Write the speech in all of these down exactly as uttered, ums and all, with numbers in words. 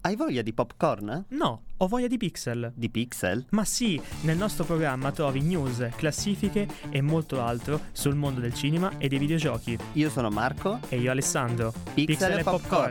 Hai voglia di popcorn? No, ho voglia di pixel. Di pixel? Ma sì, nel nostro programma trovi news, classifiche e molto altro sul mondo del cinema e dei videogiochi. Io sono Marco. E io Alessandro. Pixel e popcorn.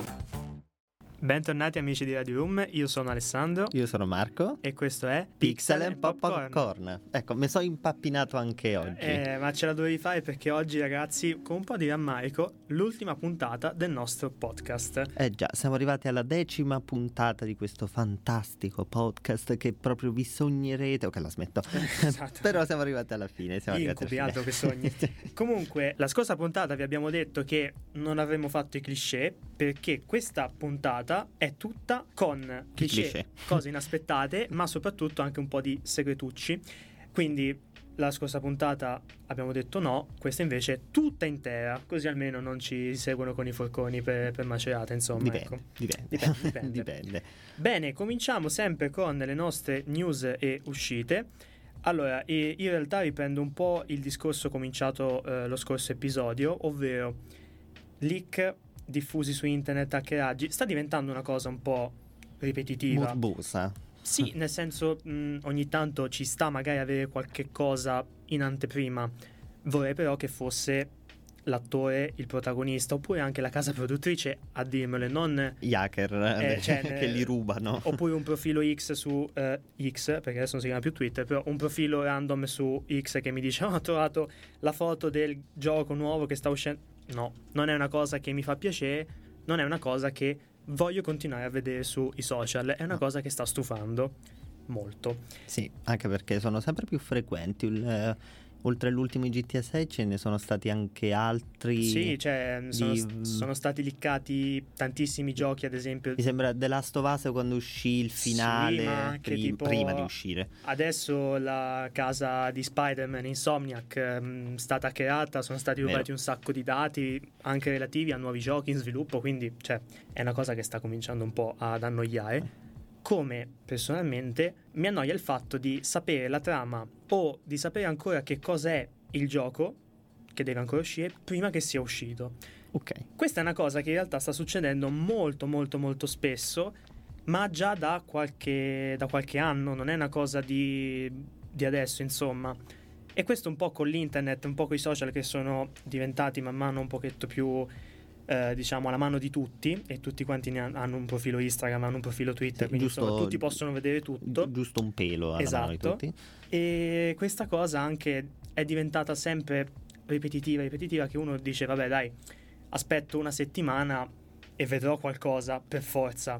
Bentornati amici di Radio Room, io sono Alessandro. Io sono Marco. E questo è Pixel e popcorn. popcorn. Ecco, mi sono impappinato anche oggi. Eh, ma ce la dovevi fare perché oggi, ragazzi, con un po' di rammarico, l'ultima puntata del nostro podcast. Eh già, siamo arrivati alla decima puntata di questo fantastico podcast che proprio vi sognerete. Ok, la smetto. Esatto. Però siamo arrivati alla fine. Siamo Incubi, arrivati altro che sogni. Comunque, la scorsa puntata vi abbiamo detto che non avremmo fatto i cliché, perché questa puntata è tutta con cliché, cliché. cose inaspettate, ma soprattutto anche un po' di segretucci. Quindi la scorsa puntata abbiamo detto no, questa invece è tutta intera, così almeno non ci seguono con i forconi per, per macerate, insomma. Dipende, ecco. dipende. Dipende, dipende. Dipende. Bene, cominciamo sempre con le nostre news e uscite. Allora, in realtà riprendo un po' il discorso cominciato eh, lo scorso episodio, ovvero leak diffusi su internet, hackeraggi. Sta diventando una cosa un po' ripetitiva. Morbosa. Sì, nel senso mh, ogni tanto ci sta magari avere qualche cosa in anteprima. Vorrei però che fosse l'attore, il protagonista, oppure anche la casa produttrice a dirmelo, non gli hacker eh, cioè, che li rubano. Oppure un profilo X su eh, X, perché adesso non si chiama più Twitter, però un profilo random su X che mi dice oh, ho trovato la foto del gioco nuovo che sta uscendo. No, non è una cosa che mi fa piacere, non è una cosa che voglio continuare a vedere sui social, è una no. cosa che sta stufando molto. Sì, anche perché sono sempre più frequenti. Il, eh, oltre all'ultimo G T A sei ce ne sono stati anche altri. Sì, cioè di... sono, sono stati leakati tantissimi giochi, ad esempio. Mi sembra The Last of Us quando uscì il finale, sì, ma anche pri- tipo, prima di uscire. Adesso la casa di Spider-Man, Insomniac, è stata creata, sono stati rubati Vero. un sacco di dati anche relativi a nuovi giochi in sviluppo, quindi cioè, è una cosa che sta cominciando un po' ad annoiare. Come personalmente mi annoia il fatto di sapere la trama o di sapere ancora che cosa è il gioco che deve ancora uscire prima che sia uscito. Ok. Questa è una cosa che in realtà sta succedendo molto molto molto spesso, ma già da qualche, da qualche anno, non è una cosa di, di adesso, insomma. E questo un po' con l'internet, un po' con i social che sono diventati man mano un pochetto più Eh, diciamo alla mano di tutti, e tutti quanti ne hanno un profilo Instagram, hanno un profilo Twitter, sì, quindi giusto, insomma tutti possono vedere tutto, giusto un pelo alla esatto. mano di tutti. E questa cosa anche è diventata sempre ripetitiva ripetitiva che uno dice vabbè dai, aspetto una settimana e vedrò qualcosa per forza.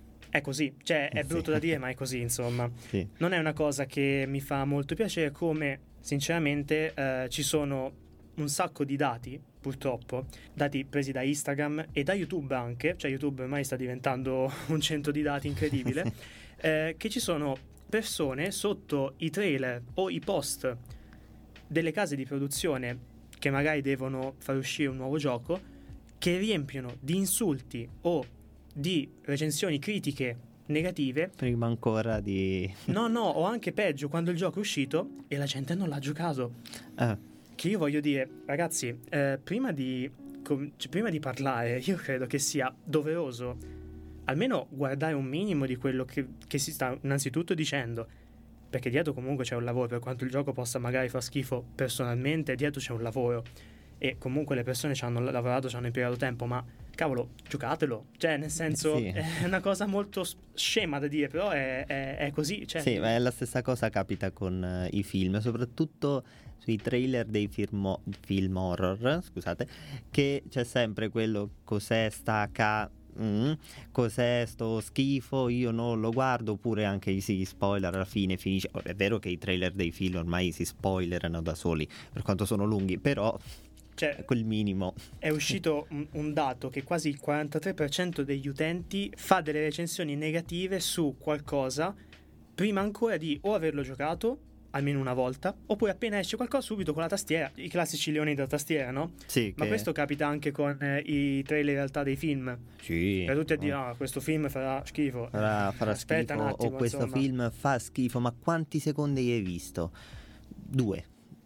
È così, cioè è brutto sì. da dire, ma è così, insomma. Sì. Non è una cosa che mi fa molto piacere, come sinceramente eh, ci sono un sacco di dati, purtroppo, dati presi da Instagram e da YouTube anche, cioè YouTube ormai sta diventando un centro di dati incredibile, eh, che ci sono persone sotto i trailer o i post delle case di produzione che magari devono far uscire un nuovo gioco, che riempiono di insulti o di recensioni critiche negative. Prima ancora di... No, no, o anche peggio, quando il gioco è uscito e la gente non l'ha giocato. Ah. Che io voglio dire, ragazzi, eh, prima di com- cioè, prima di parlare, io credo che sia doveroso almeno guardare un minimo di quello che, che si sta innanzitutto dicendo, perché dietro comunque c'è un lavoro, per quanto il gioco possa magari far schifo personalmente, dietro c'è un lavoro e comunque le persone ci hanno lavorato, ci hanno impiegato tempo, ma cavolo, giocatelo, cioè nel senso sì. È una cosa molto scema da dire, però è, è, è così, cioè. Sì, ma è la stessa cosa capita con uh, i film, soprattutto sui trailer dei film, film horror, scusate, che c'è sempre quello cos'è sta ca mm, cos'è sto schifo, io non lo guardo, oppure anche si spoiler alla fine finisce. È vero che i trailer dei film ormai si spoilerano da soli per quanto sono lunghi, però cioè, quel minimo. È uscito un, un dato che quasi il quarantatré per cento degli utenti fa delle recensioni negative su qualcosa prima ancora di o averlo giocato almeno una volta, oppure appena esce qualcosa subito con la tastiera, i classici leoni da tastiera, no? Sì. Ma che... questo capita anche con eh, i trailer in realtà dei film. Sì. Per tutti a dire, ah, questo film farà schifo. Farà, farà Aspetta schifo, un attimo, o questo insomma. film fa schifo, ma quanti secondi hai visto? Due.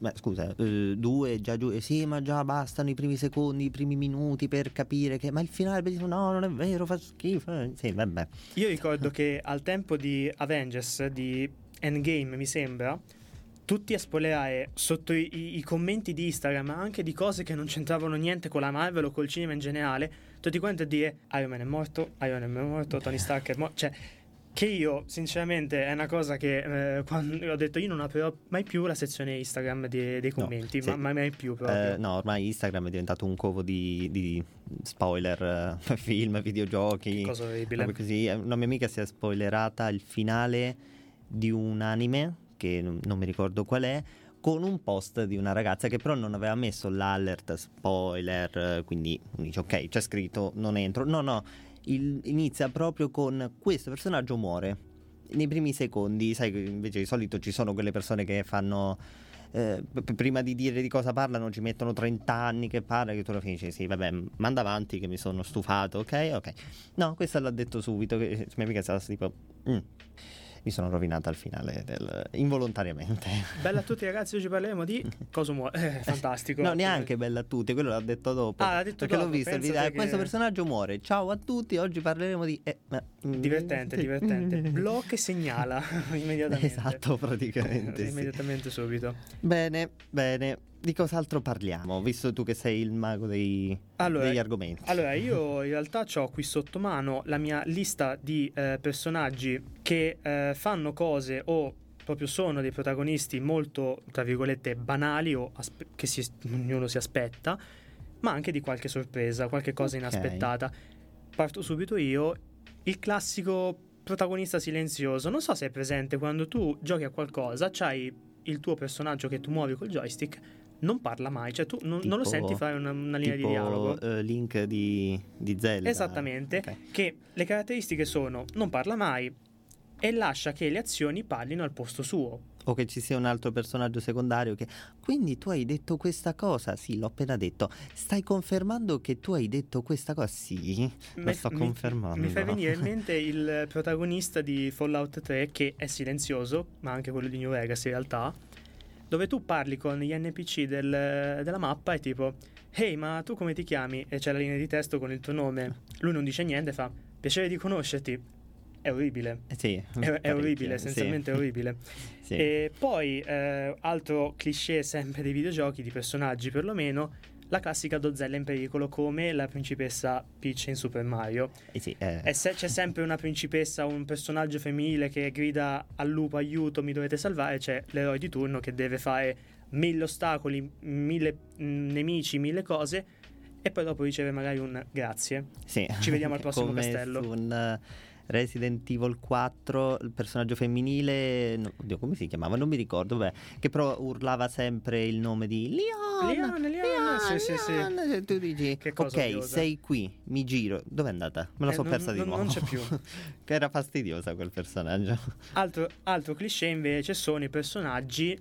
ma scusa, eh, due già giù, eh, sì, ma già bastano i primi secondi, i primi minuti per capire che, ma il finale, no, non è vero, fa schifo. Sì, vabbè. Io ricordo che al tempo di Avengers, di Endgame, mi sembra, tutti a spoilerare sotto i, i, i commenti di Instagram, ma anche di cose che non c'entravano niente con la Marvel o col cinema in generale, tutti quanti a dire Iron Man è morto, Iron Man è morto, Tony Stark è morto, cioè che io sinceramente è una cosa che eh, quando ho detto io non aprirò mai più la sezione Instagram dei, dei commenti, no, sì. ma mai più proprio. Eh, no, ormai Instagram è diventato un covo di, di spoiler, uh, film, videogiochi, che cosa orribile. Così. Una mia amica si è spoilerata il finale di un anime che non, non mi ricordo qual è, con un post di una ragazza che però non aveva messo l'alert spoiler, quindi dice ok, c'è scritto non entro, no no, il, inizia proprio con questo personaggio muore nei primi secondi, sai, invece di solito ci sono quelle persone che fanno eh, p- prima di dire di cosa parlano ci mettono trenta anni che parla, che tu alla fine dici sì vabbè manda avanti che mi sono stufato, ok ok, no, questa l'ha detto subito, che mia amica stava tipo mm. mi sono rovinata al finale del... involontariamente. Bella a tutti ragazzi, oggi parleremo di cosa muore. Eh, fantastico. No, neanche bella a tutti, quello l'ha detto dopo. Ah, l'ha detto perché dopo, l'ho visto il video. che... Questo personaggio muore. Ciao a tutti, oggi parleremo di eh, ma... divertente, divertente. Blocca e segnala immediatamente. Esatto, praticamente. Immediatamente sì. subito. Bene, bene. Di cos'altro parliamo? Visto tu che sei il mago dei, allora, degli argomenti. Allora, io in realtà ho qui sotto mano la mia lista di eh, personaggi che eh, fanno cose o proprio sono dei protagonisti molto, tra virgolette, banali o aspe- che si, ognuno si aspetta, ma anche di qualche sorpresa, qualche cosa okay. inaspettata. Parto subito io. Il classico protagonista silenzioso. Non so se è presente quando tu giochi a qualcosa, c'hai il tuo personaggio che tu muovi col joystick, non parla mai, cioè tu non, tipo, non lo senti fare una, una linea tipo, di dialogo. Uh, Link di, di Zelda. Esattamente, okay. Che le caratteristiche sono non parla mai e lascia che le azioni parlino al posto suo. O che ci sia un altro personaggio secondario che quindi tu hai detto questa cosa? Sì, l'ho appena detto. Stai confermando che tu hai detto questa cosa? Sì, lo sto mi, confermando. Mi fa venire in mente il protagonista di Fallout tre che è silenzioso, ma anche quello di New Vegas in realtà, dove tu parli con gli N P C del, della mappa e tipo «Ehi, ma tu come ti chiami?» e c'è la linea di testo con il tuo nome. Lui non dice niente, fa «Piacere di conoscerti». È orribile. Eh sì, è, è orribile, essenzialmente sì. è orribile. Sì. E poi, eh, altro cliché sempre dei videogiochi, di personaggi perlomeno, la classica donzella in pericolo come la principessa Peach in Super Mario. Eh sì, eh. E se c'è sempre una principessa, un personaggio femminile che grida al lupo aiuto, mi dovete salvare, c'è l'eroe di turno che deve fare mille ostacoli, mille mh, nemici, mille cose e poi dopo riceve magari un grazie. Sì. Ci vediamo al prossimo come castello. Su un Resident Evil quattro, il personaggio femminile, no, oddio, come si chiamava? Non mi ricordo, beh, che però urlava sempre il nome di Leon. Leon, Leon, Leon sì, sì, sì. Tu dici, che cosa ok, odiosa. Sei qui, mi giro. Dov'è andata? Me la eh, so non, persa non, di nuovo. Non c'è più. Che era fastidiosa quel personaggio. Altro, altro cliché invece sono i personaggi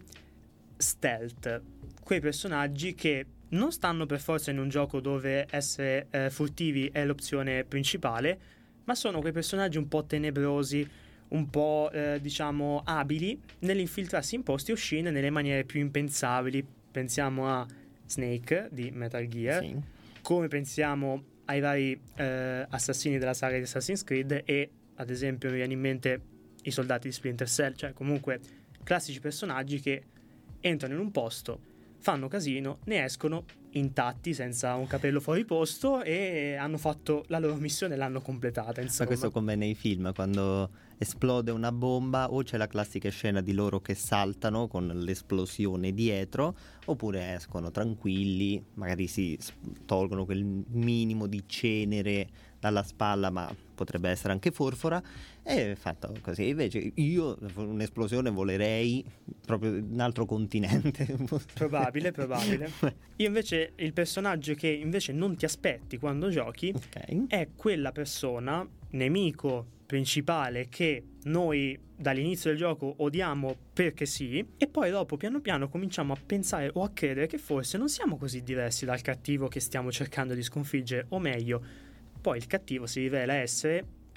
stealth, quei personaggi che non stanno per forza in un gioco dove essere eh, furtivi è l'opzione principale, ma sono quei personaggi un po' tenebrosi, un po' eh, diciamo abili nell'infiltrarsi in posti oscene nelle maniere più impensabili. Pensiamo a Snake di Metal Gear, sì. Come pensiamo ai vari eh, assassini della saga di Assassin's Creed e ad esempio mi viene in mente i soldati di Splinter Cell, cioè comunque classici personaggi che entrano in un posto, fanno casino, ne escono intatti, senza un capello fuori posto e hanno fatto la loro missione e l'hanno completata, insomma. Ma questo come nei film, quando esplode una bomba o c'è la classica scena di loro che saltano con l'esplosione dietro, oppure escono tranquilli, magari si tolgono quel minimo di cenere dalla spalla, ma potrebbe essere anche forfora, e fatto così. Invece io un'esplosione volerei proprio in un altro continente. Probabile, probabile. Io invece il personaggio che invece non ti aspetti quando giochi, okay, è quella persona, nemico principale, che noi dall'inizio del gioco odiamo perché sì, e poi dopo piano piano cominciamo a pensare o a credere che forse non siamo così diversi dal cattivo che stiamo cercando di sconfiggere, o meglio, poi il cattivo si rivela essere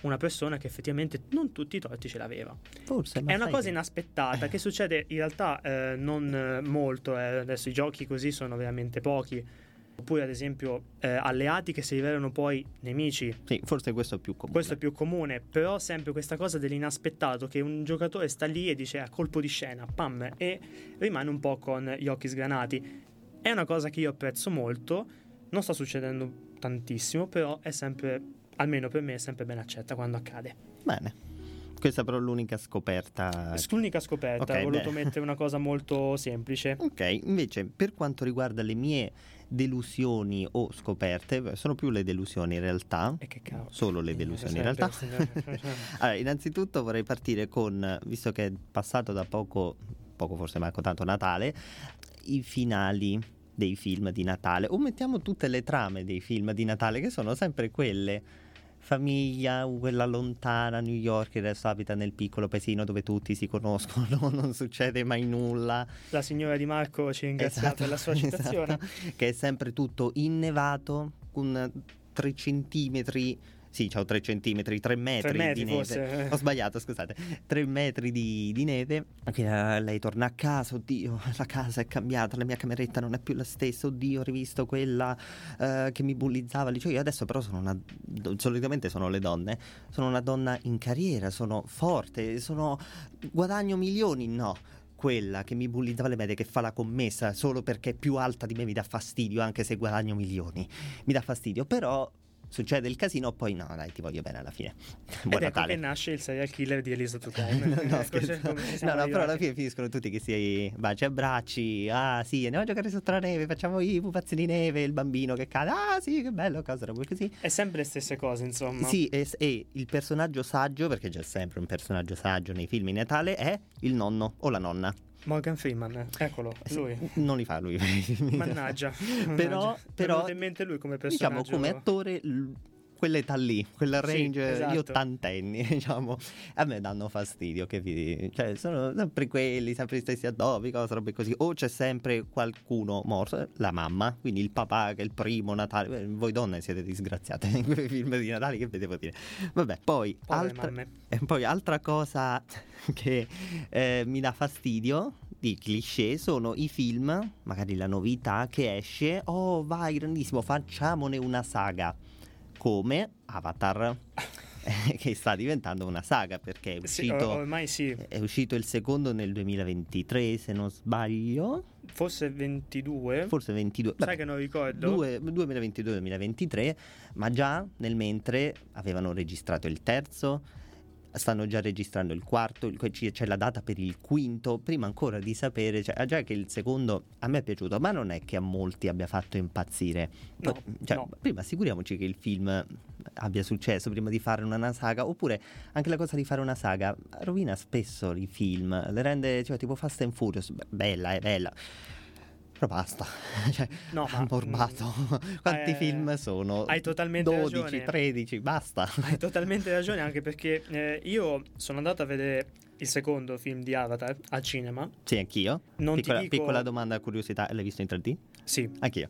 una persona che effettivamente non tutti i torti ce l'aveva. Forse, ma È una sai cosa che- inaspettata che succede in realtà eh, non eh, molto, eh. Adesso i giochi così sono veramente pochi. Oppure ad esempio eh, alleati che si rivelano poi nemici. Sì, forse questo è più comune. Questo è più comune, però sempre questa cosa dell'inaspettato, che un giocatore sta lì e dice a colpo di scena, pam, e rimane un po' con gli occhi sgranati. È una cosa che io apprezzo molto, non sta succedendo tantissimo, però è sempre, almeno per me, è sempre ben accetta quando accade. Bene. Questa però è l'unica scoperta. L'unica scoperta, Ok, ho voluto beh. mettere una cosa molto semplice. Ok, invece per quanto riguarda le mie delusioni o scoperte, beh, sono più le delusioni in realtà. E che cavolo. Solo le delusioni in Sempre, realtà. signore. Allora, innanzitutto vorrei partire con, visto che è passato da poco, poco forse manco tanto Natale, i finali dei film di Natale, o mettiamo tutte le trame dei film di Natale, che sono sempre quelle: famiglia, quella lontana, New York, che adesso abita nel piccolo paesino dove tutti si conoscono, non succede mai nulla. La signora Di Marco ci ringrazia Esatto, per la sua citazione. esatto. Che è sempre tutto innevato, con tre centimetri, sì, c'ho tre centimetri, tre metri, Tre metri di neve. forse. Ho sbagliato, scusate, tre metri di, di neve. Quindi, eh, lei torna a casa, oddio, la casa è cambiata, la mia cameretta non è più la stessa, oddio, ho rivisto quella eh, che mi bullizzava. Dicevo, io adesso però sono una, solitamente sono le donne, sono una donna in carriera, sono forte, sono, guadagno milioni, no. Quella che mi bullizzava le medie, che fa la commessa solo perché è più alta di me, mi dà fastidio, anche se guadagno milioni, mi dà fastidio. Però succede il casino, poi no, dai, ti voglio bene alla fine. Buon Ed ecco Natale. che nasce il serial killer di Elisa Tucane. no, no, Ecco, scherzo. cioè, come ci No, siamo no, però alla arrivati. fine finiscono tutti che si baci e abbracci. Ah sì, andiamo a giocare sotto la neve, facciamo i pupazzi di neve, il bambino che cade. Ah sì, che bello, cosa roba così. È sempre le stesse cose, insomma. Sì, e, e il personaggio saggio, perché c'è sempre un personaggio saggio nei film di Natale, è il nonno o la nonna. Morgan Freeman, eccolo, Sì, lui. non li fa lui. Mannaggia. Però, Mannaggia. Mi è però venuto in mente lui come personaggio. diciamo come attore l- quell'età lì, quel Sì, range, esatto. gli ottantenni, diciamo, a me danno fastidio, che vi, cioè sono sempre quelli, sempre gli stessi addobbi, cose, robe così, o c'è sempre qualcuno morto, la mamma, quindi il papà che è il primo Natale. Eh, voi donne siete disgraziate in quei film di Natale, che vi devo dire. Vabbè, poi Povere altra, mamme. e poi altra cosa che eh, mi dà fastidio di cliché sono i film, magari la novità che esce, oh vai grandissimo, facciamone una saga, come Avatar, che sta diventando una saga perché è Sì, uscito, or- ormai sì, è uscito il secondo nel duemilaventitré, se non sbaglio, forse ventidue. forse ventidue, Sai vabbè, che non ricordo. due- duemilaventidue duemilaventitré, ma già nel mentre avevano registrato il terzo, stanno già registrando il quarto, il- c- c'è la data per il quinto, prima ancora di sapere, cioè, già che il secondo a me è piaciuto, ma non è che a molti abbia fatto impazzire. No, Cioè, no. prima assicuriamoci che il film abbia successo prima di fare una, una saga, oppure anche la cosa di fare una saga rovina spesso i film, le rende, cioè, tipo Fast and Furious, be- bella, è bella. Però basta, cioè, No, ma, ammorbato. Quanti eh, film sono? hai totalmente dodici, ragione. tredici, basta. Hai totalmente ragione, anche perché eh, io sono andato a vedere il secondo film di Avatar al cinema. Sì, anch'io. Non Piccola, ti dico... piccola domanda, curiosità, l'hai visto in tre D? Sì. Anch'io.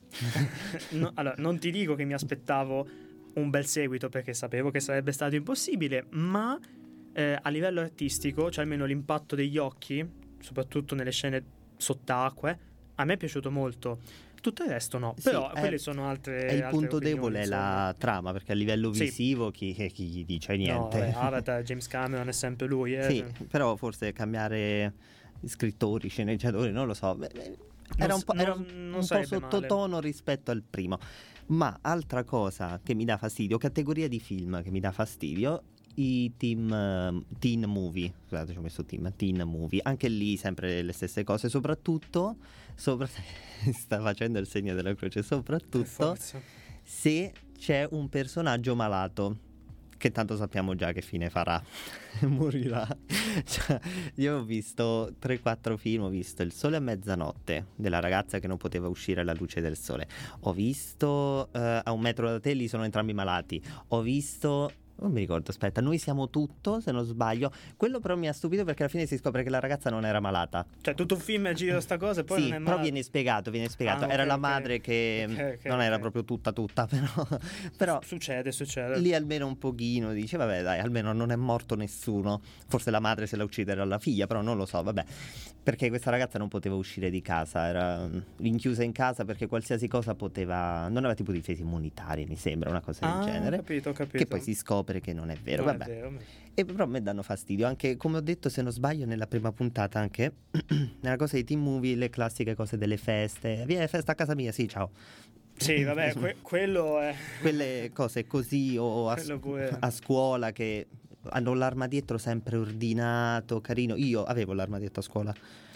No, allora, non ti dico che mi aspettavo un bel seguito perché sapevo che sarebbe stato impossibile, ma eh, a livello artistico, cioè almeno l'impatto degli occhi, soprattutto nelle scene sott'acque, a me è piaciuto molto. Tutto il resto no, Sì, però è- quelle sono altre E il altre punto opinioni, debole è insomma. la trama, perché a livello Sì. visivo chi, chi- chi gli dice No, niente. vabbè, Avatar, James Cameron è sempre lui, eh. Sì, però forse cambiare scrittori, sceneggiatori, non lo so. beh, beh, Era Non un po', s- era non- un- non un po' sarebbe male. sottotono rispetto al primo. Ma altra cosa che mi dà fastidio, categoria di film che mi dà fastidio, i team, eh, teen movie. Scusate, ci ho messo team, teen movie. Anche lì sempre le stesse cose, soprattutto, sopra, sta facendo il segno della croce, Per soprattutto forza. se c'è un personaggio malato, che tanto sappiamo già che fine farà, morirà. Cioè, io ho visto tre quattro film, ho visto Il sole a mezzanotte, della ragazza che non poteva uscire alla luce del sole, ho visto eh, A un metro da te, lì sono entrambi malati, ho visto Non mi ricordo, aspetta, Noi siamo tutto, se non sbaglio. Quello però mi ha stupito perché alla fine si scopre che la ragazza non era malata. Cioè tutto un film gira sta cosa e poi sì, non è però malata. viene spiegato, viene spiegato. Ah, era ok, la ok. madre che Ok, ok, non era ok. proprio tutta tutta, però, però Succede, succede. lì almeno un pochino dice vabbè dai, almeno non è morto nessuno. Forse la madre se la uccidere alla figlia, però non lo so, vabbè. Perché questa ragazza non poteva uscire di casa, era mm, rinchiusa in casa perché qualsiasi cosa poteva, non aveva tipo difese immunitarie, mi sembra, una cosa Ah, del genere. ho capito, ho capito. Che poi si scopre che non è vero, Non è vabbè. vero, ma- E però a me danno fastidio, anche come ho detto, se non sbaglio, nella prima puntata anche, nella cosa dei team movie, le classiche cose delle feste. Vieni, festa a casa mia, sì, ciao. Sì, vabbè, que- quello è... Quelle cose così, o a, Quello pure. a scuola che hanno l'armadietro sempre ordinato, carino. Io avevo l'armadietro a scuola,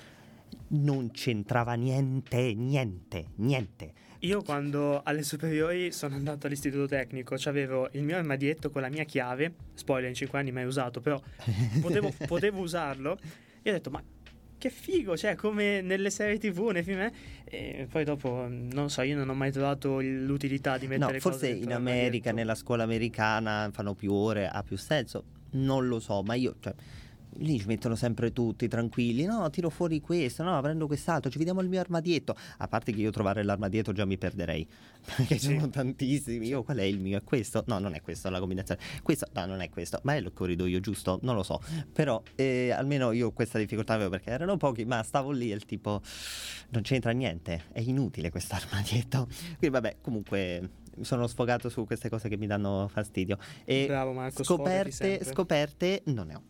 non c'entrava niente, niente, niente. Io quando alle superiori sono andato all'istituto tecnico, c'avevo il mio armadietto con la mia chiave, spoiler in cinque anni mai usato, però potevo, potevo usarlo, e ho detto ma che figo, cioè come nelle serie tv, nei film, eh? E poi dopo non so, io non ho mai trovato il- l'utilità di mettere No, cose forse dentro in America, l'armadietto. nella scuola americana fanno più ore, ha più senso, non lo so, ma io, cioè, lì ci mettono sempre tutti tranquilli, no, tiro fuori questo, no, prendo quest'altro, ci vediamo il mio armadietto, a parte che io trovare l'armadietto già mi perderei, perché Sì. sono tantissimi, io qual è il mio, è questo? No, non è questo la combinazione, questo, no, non è questo, ma è il corridoio giusto? Non lo so, però eh, almeno io questa difficoltà avevo perché erano pochi, ma stavo lì e il tipo, non c'entra niente, è inutile questo armadietto, quindi vabbè, comunque mi sono sfogato su queste cose che mi danno fastidio e Bravo Marco, sfogati scoperte, sempre. scoperte non ne ho.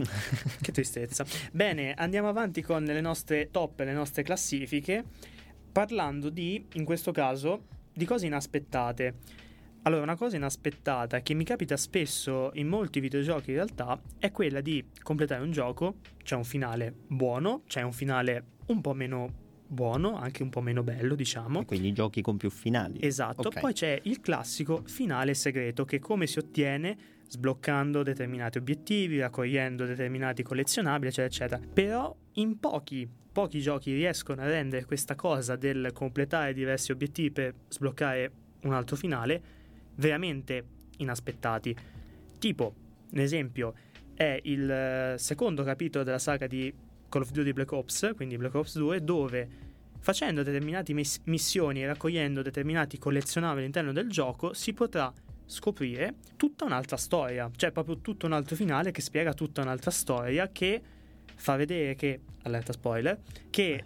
Che tristezza. Bene, andiamo avanti con le nostre top, le nostre classifiche, parlando di, in questo caso, di cose inaspettate. Allora, una cosa inaspettata che mi capita spesso in molti videogiochi in realtà è quella di completare un gioco, c'è un finale buono, c'è un finale un po' meno buono, anche un po' meno bello, diciamo. Quindi giochi con più finali. Esatto, Ok. poi c'è il classico finale segreto che come si ottiene sbloccando determinati obiettivi, raccogliendo determinati collezionabili, eccetera, eccetera. Però in pochi, pochi giochi riescono a rendere questa cosa del completare diversi obiettivi per sbloccare un altro finale veramente inaspettati. Tipo, un esempio, è il eh, secondo capitolo della saga di Call of Duty Black Ops, quindi Black Ops due, dove facendo determinate miss- missioni e raccogliendo determinati collezionabili all'interno del gioco si potrà scoprire tutta un'altra storia, cioè proprio tutto un altro finale che spiega tutta un'altra storia, che fa vedere che, allerta spoiler, che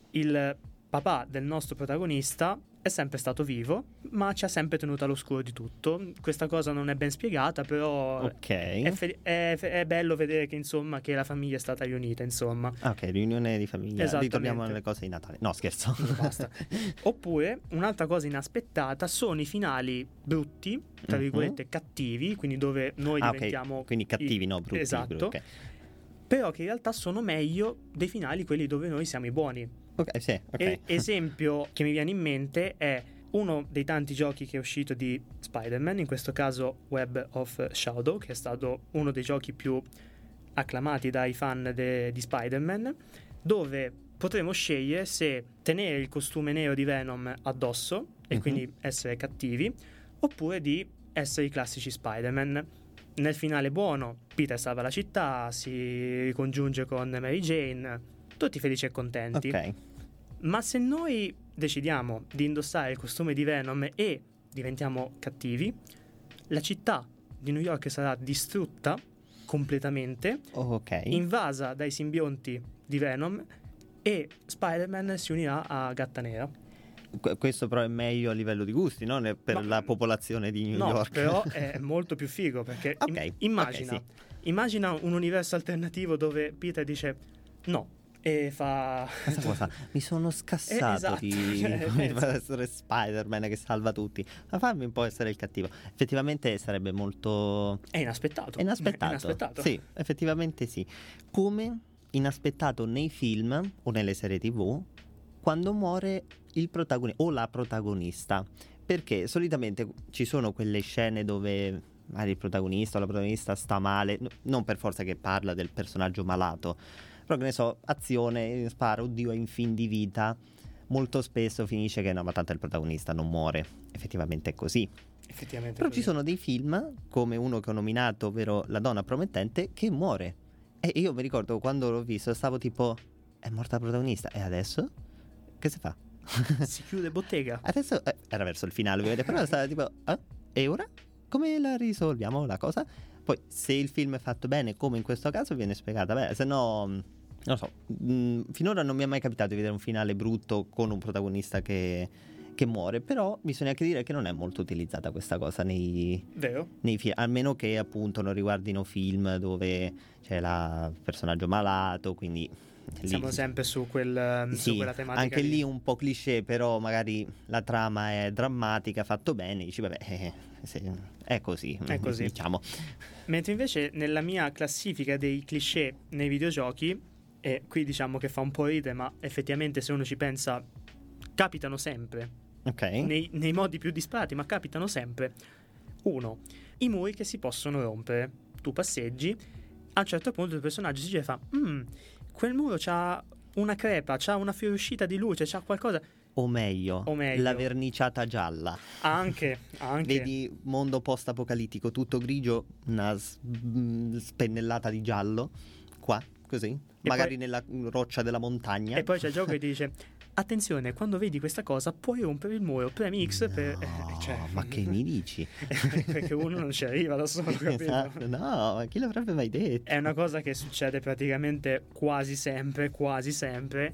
il papà del nostro protagonista è sempre stato vivo, ma ci ha sempre tenuto all'oscuro di tutto. Questa cosa non è ben spiegata, però Ok. è, fe- è, è bello vedere che insomma che la famiglia è stata riunita, insomma. Ah, ok, riunione di famiglia. Esattamente. Ritorniamo alle cose di Natale. No, scherzo. Basta. Oppure un'altra cosa inaspettata sono i finali brutti, tra Mhm. virgolette cattivi, quindi dove noi Ah, ok. diventiamo Quindi cattivi, i- no, brutti. Esatto. brutti, ok. Però che in realtà sono meglio dei finali quelli dove noi siamo i buoni. Ok, sì, ok. E- esempio che mi viene in mente è uno dei tanti giochi che è uscito di Spider-Man, in questo caso Web of Shadow, che è stato uno dei giochi più acclamati dai fan de- di Spider-Man, dove potremo scegliere se tenere il costume nero di Venom addosso e Mhm. quindi essere cattivi, oppure di essere i classici Spider-Man. Nel finale buono, Peter salva la città, si ricongiunge con Mary Jane, tutti felici e contenti. Ok. Ma se noi decidiamo di indossare il costume di Venom e diventiamo cattivi, la città di New York sarà distrutta completamente, Ok. invasa dai simbionti di Venom, e Spider-Man si unirà a Gatta Nera. Qu- Questo però è meglio a livello di gusti, non è per No. la popolazione di New No, York. però è molto più figo perché Ok, im- immagina, ok, immagina un universo alternativo dove Peter dice no e fa Questa cosa, mi sono scassato esatto, di cioè, come pensa. fa essere Spider-Man che salva tutti, ma fammi un po' essere il cattivo. Effettivamente sarebbe molto è inaspettato. è inaspettato. È inaspettato. Sì, effettivamente sì. Come inaspettato nei film o nelle serie tivù quando muore il protagonista o la protagonista, perché solitamente ci sono quelle scene dove magari il protagonista o la protagonista sta male, n- non per forza che parla del personaggio malato, però che ne so, azione, spara, oddio è in fin di vita, molto spesso finisce che no, ma tanto il protagonista non muore. Effettivamente è così. Effettivamente. Però così. ci sono dei film, come uno che ho nominato, ovvero La donna promettente, che muore. E io mi ricordo quando l'ho visto, stavo tipo, è morta la protagonista, e adesso? Che si fa? Si chiude bottega. Adesso, eh, era verso il finale, ovviamente, però stava tipo, ah, e ora? Come la risolviamo la cosa? Poi, se il film è fatto bene, come in questo caso, viene spiegata. Beh, se no, non lo so, mh, finora non mi è mai capitato di vedere un finale brutto con un protagonista che, che muore, però bisogna anche dire che non è molto utilizzata questa cosa nei, Vero? nei film, almeno che appunto non riguardino film dove c'è il personaggio malato, quindi lì, Siamo sempre su, quel, su sì, quella tematica. anche lì un po' cliché, però magari la trama è drammatica, fatto bene, dici vabbè, eh, sì, è così, È così. diciamo. Mentre invece nella mia classifica dei cliché nei videogiochi, e qui diciamo che fa un po' ridere, ma effettivamente se uno ci pensa capitano sempre, Ok. nei, nei modi più disparati, ma capitano sempre. Uno, i muri che si possono rompere. Tu passeggi, a un certo punto il personaggio si gira e fa "Mm, quel muro c'ha una crepa, c'ha una fuoriuscita di luce, c'ha qualcosa". O meglio, O meglio. la verniciata gialla. Anche, anche. Vedi mondo post-apocalittico, tutto grigio, una s- mm, spennellata di giallo, qua, così, magari poi- nella roccia della montagna. E poi c'è il gioco che ti dice attenzione, quando vedi questa cosa puoi rompere il muro, premi X per... No, cioè, ma che mi dici? perché uno non ci arriva da solo, capito? Esatto, no, ma chi l'avrebbe mai detto? È una cosa che succede praticamente quasi sempre, quasi sempre,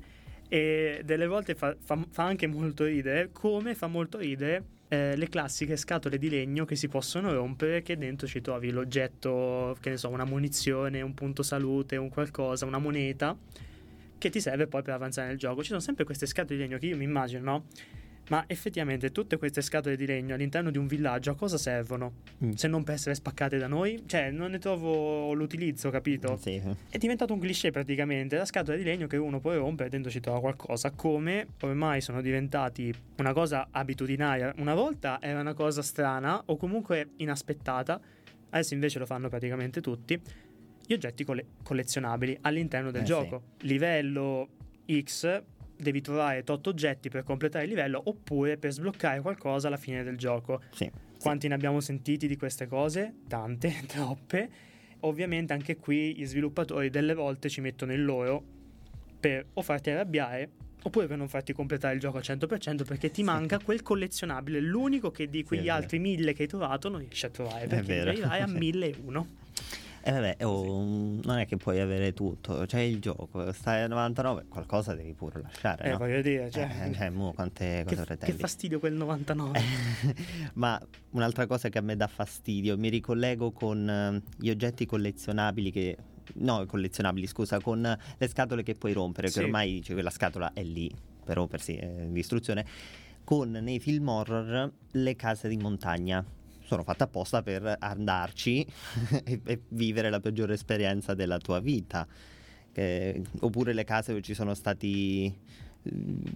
e delle volte fa, fa, fa anche molto ridere, come fa molto ridere eh, le classiche scatole di legno che si possono rompere, che dentro ci trovi l'oggetto, che ne so, una munizione, un punto salute, un qualcosa, una moneta, che ti serve poi per avanzare nel gioco. Ci sono sempre queste scatole di legno che io mi immagino, no? Ma effettivamente tutte queste scatole di legno all'interno di un villaggio a cosa servono? Mm. Se non per essere spaccate da noi? Cioè, non ne trovo l'utilizzo, capito? Sì. È diventato un cliché praticamente, la scatola di legno che uno può rompere e dentro ci trova qualcosa, come ormai sono diventati una cosa abitudinaria. Una volta era una cosa strana o comunque inaspettata, adesso invece lo fanno praticamente tutti. Gli oggetti colle- collezionabili all'interno del Eh, gioco. Livello X, devi trovare tot oggetti per completare il livello oppure per sbloccare qualcosa alla fine del gioco. Sì. Quanti ne abbiamo sentiti di queste cose? Tante, troppe. Ovviamente anche qui gli sviluppatori delle volte ci mettono il loro per o farti arrabbiare oppure per non farti completare il gioco al cento per cento, perché ti manca quel collezionabile, l'unico che di quegli Sì, è vero. altri mille che hai trovato non riesci a trovare, perché vero. devi arrivare a mille e uno. E vabbè, oh, non è che puoi avere tutto, c'è il gioco, stai a novantanove, qualcosa devi pure lasciare, Eh, no? voglio dire, cioè, Eh, cioè, mo, quante che, cose che pretendi? fastidio quel novantanove. Ma un'altra cosa che a me dà fastidio, mi ricollego con eh, gli oggetti collezionabili che... No, collezionabili, scusa, con le scatole che puoi rompere, Sì. che ormai cioè, quella scatola è lì per rompersi, è distruzione, con nei film horror le case di montagna. Sono fatte apposta per andarci e, e vivere la peggiore esperienza della tua vita. Che- oppure le case dove ci sono stati eh,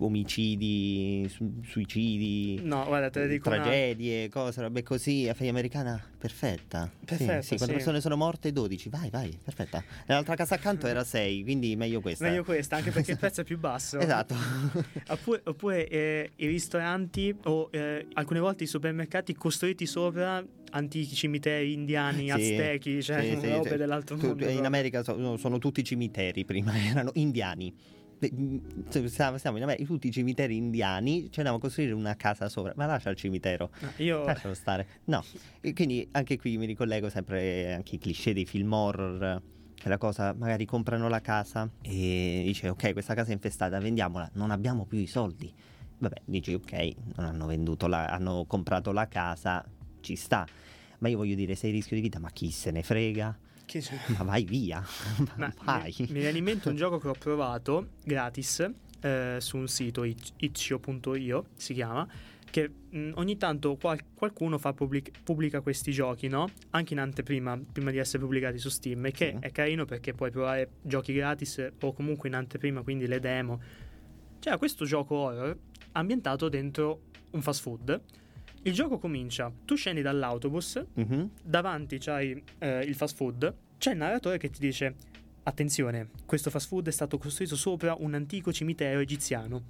omicidi, su- suicidi, No, guarda, te ne dico una... tragedie, cose, robe così. La famiglia americana perfetta. Perfetta, sì, sì, quando sì. persone sono morte dodici, vai, vai, perfetta. Nell'altra casa accanto era sei, quindi meglio questa. Meglio questa, anche perché il prezzo è più basso. Esatto. Oppure, oppure eh, i ristoranti o eh, alcune volte i supermercati costruiti sopra antichi cimiteri indiani, Sì, aztechi, cioè sì, sì, robe sì. dell'altro Tu- mondo. In proprio. America so- sono tutti cimiteri, prima erano indiani. Beh, mh, Stiamo stiamo in America, tutti i cimiteri indiani, ci andiamo a costruire una casa sopra, ma lascia il cimitero, No, io lascialo stare. No, e quindi anche qui mi ricollego sempre anche ai cliché dei film horror. Che la cosa, magari comprano la casa e dice ok, questa casa è infestata, vendiamola, non abbiamo più i soldi. Vabbè, dici ok, non hanno venduto la, hanno comprato la casa, ci sta. Ma io voglio dire, sei a rischio di vita, ma chi se ne frega? che c'è? Ma vai via, Ma vai. mi, mi viene in mente un gioco che ho provato gratis eh, su un sito itch.io punto io si chiama, che mh, ogni tanto qual- qualcuno fa pubblic- pubblica questi giochi, no? Anche in anteprima, prima di essere pubblicati su Steam, e che Sì. è carino perché puoi provare giochi gratis o comunque in anteprima, quindi le demo. C'era questo gioco horror ambientato dentro un fast food. Il gioco comincia, tu scendi dall'autobus, Mhm. davanti c'hai eh, il fast food, c'è il narratore che ti dice attenzione, questo fast food è stato costruito sopra un antico cimitero egiziano.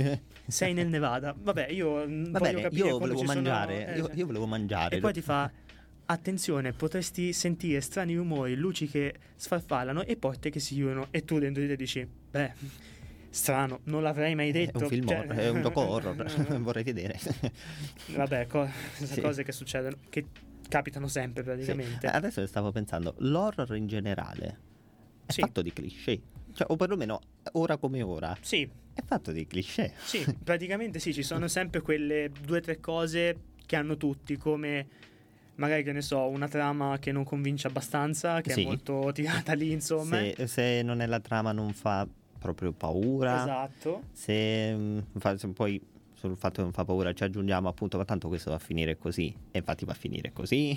Sei nel Nevada. Vabbè, io Va voglio bene, capire io volevo ci mangiare, sono, eh, io, cioè. io volevo mangiare. E poi ti fa: attenzione, potresti sentire strani rumori, luci che sfarfallano e porte che si chiudono. E tu dentro di te dici: beh, strano, non l'avrei mai detto. È un film cioè... horror, è un doco horror, vorrei vedere. Vabbè, co- Sì. cose che succedono, che capitano sempre praticamente. Sì. Adesso stavo pensando, l'horror in generale è Sì. fatto di cliché, cioè, o perlomeno ora come ora Sì, è fatto di cliché. sì, praticamente sì, ci sono sempre quelle due o tre cose che hanno tutti, come magari, che ne so, una trama che non convince abbastanza, che Sì. è molto tirata lì, insomma. Se, se non è la trama non fa proprio paura. Esatto. Se, mm, fa- se poi sul fatto che non fa paura ci aggiungiamo appunto, ma tanto questo va a finire così, e infatti va a finire così.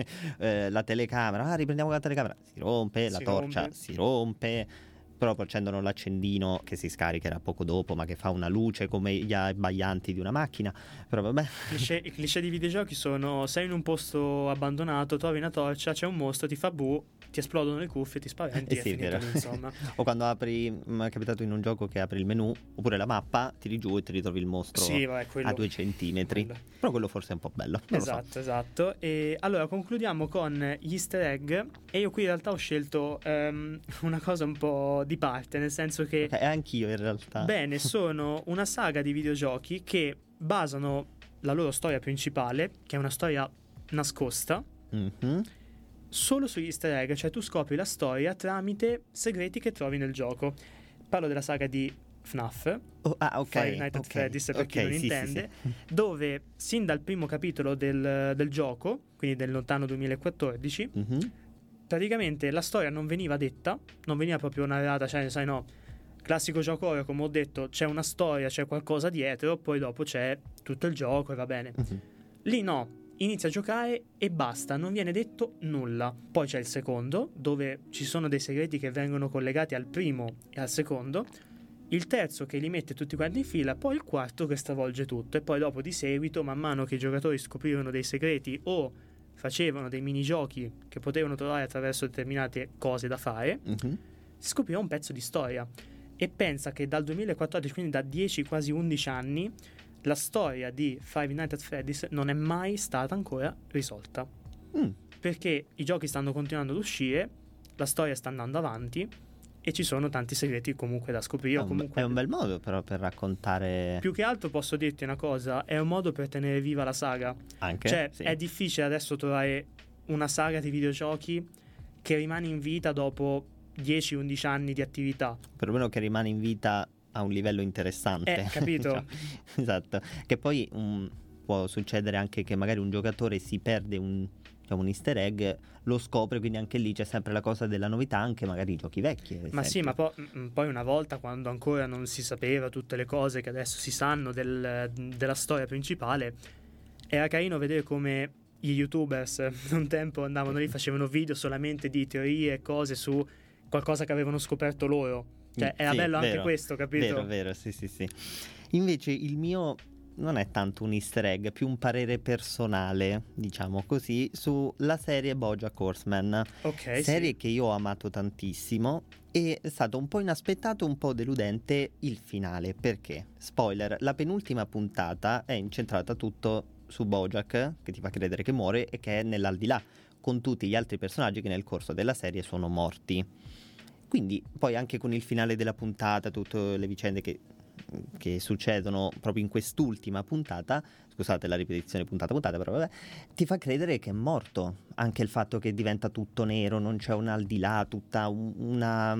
Eh, la telecamera, ah, riprendiamo la telecamera, si rompe, la Si torcia rompe. si rompe, però poi accendono l'accendino che si scaricherà poco dopo, ma che fa una luce come gli abbaianti di una macchina, però vabbè. Cliché- I cliché di videogiochi sono: sei in un posto abbandonato, trovi una torcia, c'è un mostro, ti fa bu, ti esplodono le cuffie, ti spaventi Eh e sì, è finito vero. lì, insomma. O quando apri, mi è capitato in un gioco che apri il menu oppure la mappa, tiri giù e ti ritrovi il mostro Sì, vabbè, quello. a due centimetri. quello. Però quello forse è un po' bello, non lo so. Esatto, esatto. E allora concludiamo con gli easter egg. E io qui in realtà ho scelto ehm, una cosa un po' di parte, nel senso che, Ok, anch'io in realtà. bene, sono una saga di videogiochi che basano la loro storia principale, che è una storia nascosta, Mhm. solo sugli easter egg, cioè tu scopri la storia tramite segreti che trovi nel gioco. Parlo della saga di F N A F, Oh, ah, ok. Five Nights at ok, Freddy's, per chi ok, non sì, sì, intende, sì. dove sin dal primo capitolo del, del gioco, quindi del lontano duemilaquattordici, Mhm. praticamente la storia non veniva detta, non veniva proprio narrata, cioè sai no, classico gioco horror, come ho detto, c'è una storia, c'è qualcosa dietro, poi dopo c'è tutto il gioco e va bene. Mhm. Lì no, inizia a giocare e basta, non viene detto nulla. Poi c'è il secondo, dove ci sono dei segreti che vengono collegati al primo e al secondo. Il terzo che li mette tutti quanti in fila, poi il quarto che stravolge tutto. E poi dopo di seguito, man mano che i giocatori scoprivano dei segreti o facevano dei minigiochi che potevano trovare attraverso determinate cose da fare, Mhm. si scopriva un pezzo di storia. E pensa che dal duemilaquattordici, quindi da dieci, quasi undici anni, la storia di Five Nights at Freddy's non è mai stata ancora risolta. Mm. Perché i giochi stanno continuando ad uscire, la storia sta andando avanti e ci sono tanti segreti comunque da scoprire. È o un, comunque, è un bel modo però per raccontare più che altro posso dirti una cosa, è un modo per tenere viva la saga. anche. Cioè, sì. è difficile adesso trovare una saga di videogiochi che rimane in vita dopo dieci undici anni di attività. Perlomeno che rimane in vita a un livello interessante. Eh, capito? Cioè, esatto. Che poi um, può succedere anche che magari un giocatore si perde un, diciamo, un easter egg, lo scopre, quindi anche lì c'è sempre la cosa della novità, anche magari i giochi vecchi. ad Ma sì, esempio. ma po- mm, poi una volta, quando ancora non si sapeva tutte le cose che adesso si sanno del- della storia principale, era carino vedere come gli youtubers un tempo andavano lì, facevano video solamente di teorie e cose su qualcosa che avevano scoperto loro. Cioè, era Sì, bello anche vero, questo, capito? Vero, vero, sì, sì, sì. Invece il mio non è tanto un easter egg, è più un parere personale, diciamo così, sulla serie BoJack Horseman. Ok, Serie sì. che io ho amato tantissimo e è stato un po' inaspettato, un po' deludente il finale. Perché? Spoiler, la penultima puntata è incentrata tutto su BoJack, che ti fa credere che muore e che è nell'aldilà, con tutti gli altri personaggi che nel corso della serie sono morti. Quindi poi anche con il finale della puntata, tutte le vicende che, che succedono proprio in quest'ultima puntata, scusate la ripetizione puntata puntata, però vabbè, ti fa credere che è morto. Anche il fatto che diventa tutto nero, non c'è un al di là, tutta un- una...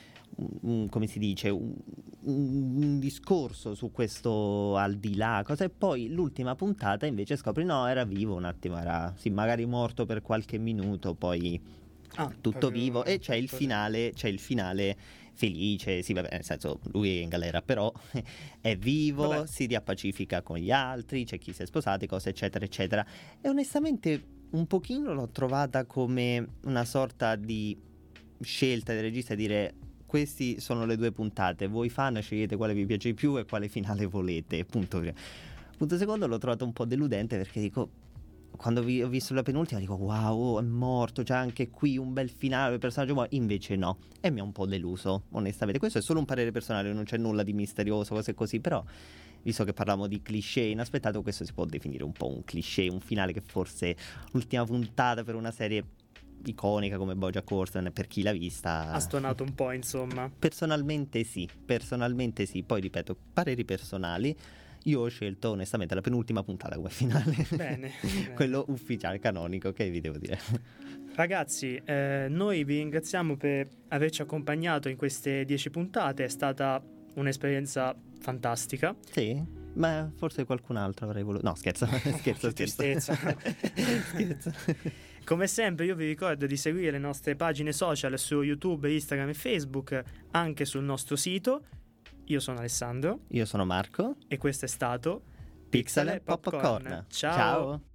un- come si dice, un, un- un discorso su questo al di là, cosa, e poi l'ultima puntata invece scopri no, era vivo un attimo, era sì, magari morto per qualche minuto, poi Ah, tutto proprio vivo, e c'è il così. finale, c'è il finale felice, sì vabbè, nel senso lui è in galera però è vivo, Vabbè. si riappacifica con gli altri, c'è chi si è sposato, cose eccetera eccetera, e onestamente un pochino l'ho trovata come una sorta di scelta del regista, dire questi sono le due puntate, voi fan scegliete quale vi piace di più e quale finale volete, punto. Punto secondo, l'ho trovato un po' deludente perché dico quando vi, ho visto la penultima dico wow, oh, è morto, c'è anche qui un bel finale, il personaggio muore, invece no, e mi ha un po' deluso onestamente. Questo è solo un parere personale, non c'è nulla di misterioso, cose così, però visto che parliamo di cliché inaspettato, questo si può definire un po' un cliché, un finale che forse l'ultima puntata per una serie iconica come BoJack Horseman, per chi l'ha vista ha stonato un po', insomma. Personalmente sì, personalmente sì, poi ripeto, pareri personali. Io ho scelto onestamente la penultima puntata come finale. Bene, bene. Quello ufficiale, canonico, che vi devo dire. Ragazzi, eh, noi vi ringraziamo per averci accompagnato in queste dieci puntate, è stata un'esperienza fantastica. Sì, ma forse qualcun altro avrei voluto. No, scherzo, scherzo, scherzo. Scherzo. Come sempre io vi ricordo di seguire le nostre pagine social su YouTube, Instagram e Facebook, anche sul nostro sito. Io sono Alessandro. Io sono Marco. E questo è stato Pixel Popcorn. Ciao. Ciao.